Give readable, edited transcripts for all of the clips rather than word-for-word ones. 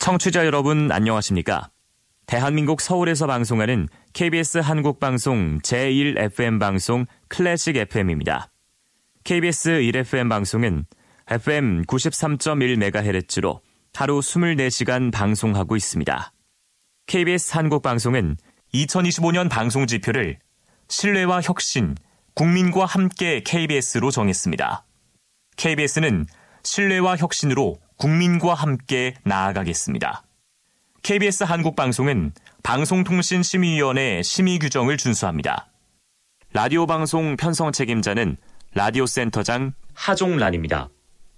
청취자 여러분 안녕하십니까? 대한민국 서울에서 방송하는 KBS 한국방송 제1FM 방송 클래식 FM입니다. KBS 1FM 방송은 FM 93.1MHz로 하루 24시간 방송하고 있습니다. KBS 한국방송은 2025년 방송지표를 신뢰와 혁신, 국민과 함께 KBS로 정했습니다. KBS는 신뢰와 혁신으로 국민과 함께 나아가겠습니다. KBS 한국방송은 방송통신심의위원회 심의 규정을 준수합니다. 라디오 방송 편성 책임자는 라디오센터장 하종란입니다.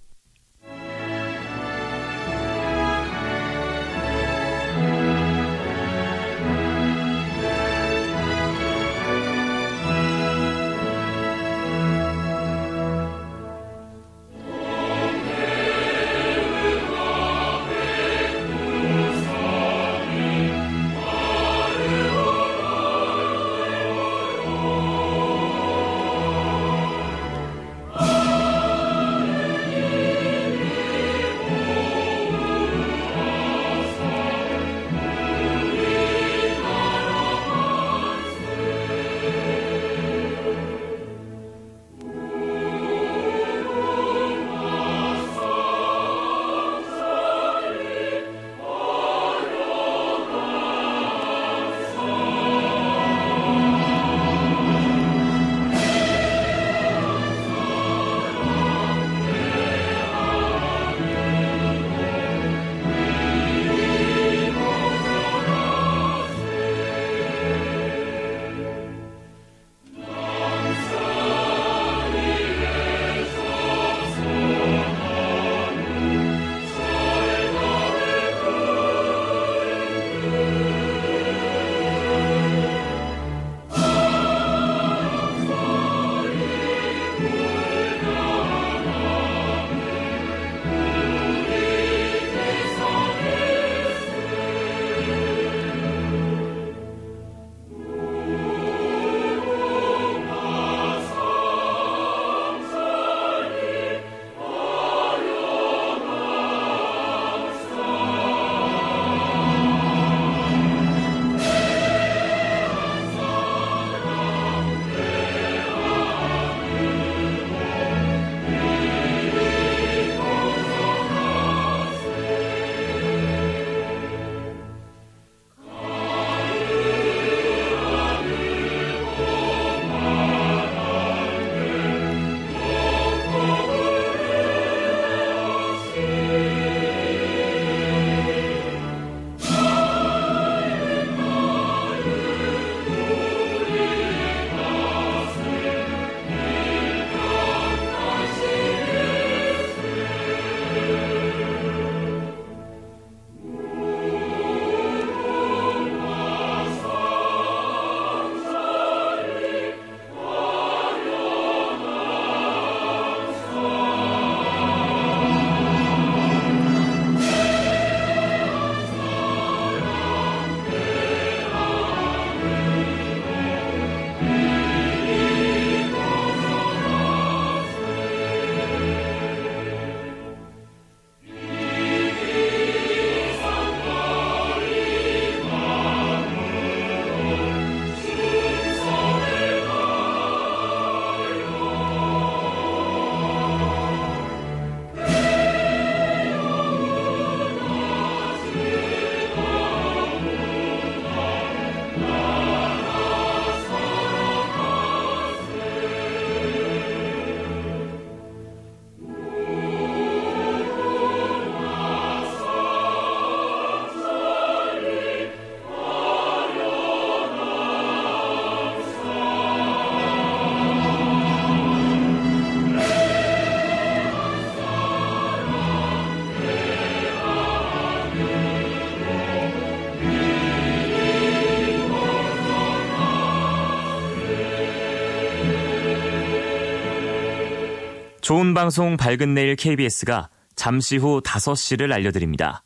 좋은 방송 밝은 내일 KBS가 잠시 후 5시를 알려드립니다.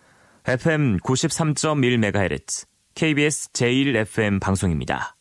FM 93.1MHz KBS 제1FM 방송입니다.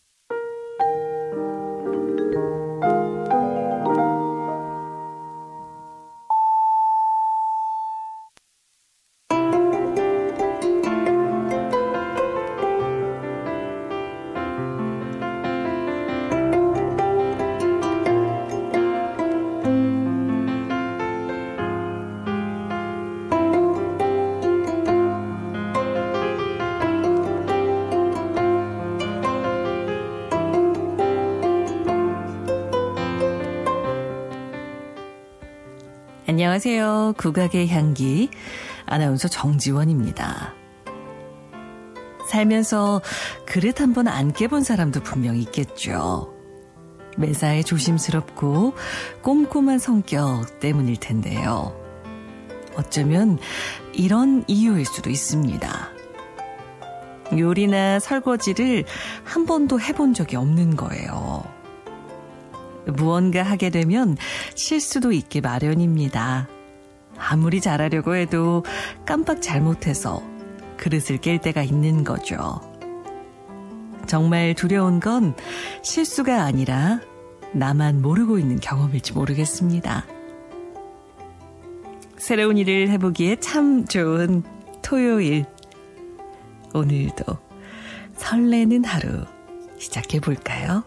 안녕하세요. 국악의 향기 아나운서 정지원입니다. 살면서 그릇 한 번 안 깨본 사람도 분명 있겠죠. 매사에 조심스럽고 꼼꼼한 성격 때문일 텐데요. 어쩌면 이런 이유일 수도 있습니다. 요리나 설거지를 한 번도 해본 적이 없는 거예요. 무언가 하게 되면 실수도 있기 마련입니다. 아무리 잘하려고 해도 깜빡 잘못해서 그릇을 깰 때가 있는 거죠. 정말 두려운 건 실수가 아니라 나만 모르고 있는 경험일지 모르겠습니다. 새로운 일을 해보기에 참 좋은 토요일. 오늘도 설레는 하루 시작해볼까요?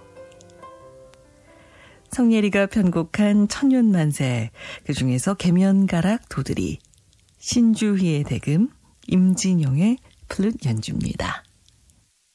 성예리가 편곡한 천년만세, 그중에서 계면가락 도들이, 신주희의 대금, 임진영의 플룻 연주입니다.